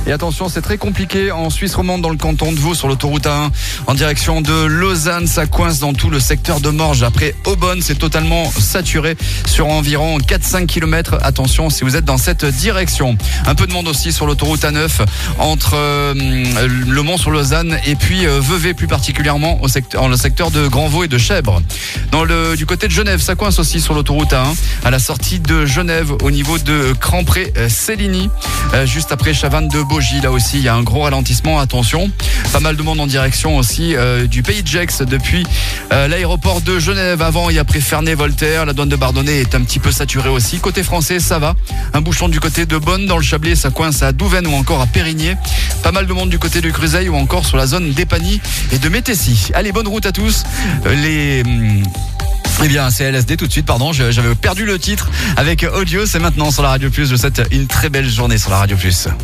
Et attention, c'est très compliqué en Suisse romande dans le canton de Vaud sur l'autoroute A1 en direction de Lausanne. Ça coince dans tout le secteur de Morges. Après Aubonne, c'est totalement saturé sur environ 4-5 km. Attention si vous êtes dans cette direction. Un peu de monde aussi sur l'autoroute A9 entre Le Mans-sur-Lausanne et puis Vevey plus particulièrement dans le secteur de Grand-Vaux et de Chèvres. Du côté de Genève, ça coince aussi sur l'autoroute A1 à la sortie de Genève au niveau de Crampré-Céligny. Juste après Chavannes de Bogie, là aussi il y a un gros ralentissement, attention. Pas mal de monde en direction aussi du Pays de Gex depuis l'aéroport de Genève avant et après Ferney-Voltaire. La douane de Bardonnay est un petit peu saturée aussi. Côté français, ça va. Un bouchon du côté de Bonne dans le Chablais, ça coince à Douvaine ou encore à Périgné. Pas mal de monde du côté de Cruzeil ou encore sur la zone d'Épagny et de Métessy. Allez, bonne route à tous. Eh bien, c'est LSD tout de suite, pardon, j'avais perdu le titre avec Audio, c'est maintenant sur la Radio Plus. Je vous souhaite une très belle journée sur la Radio Plus.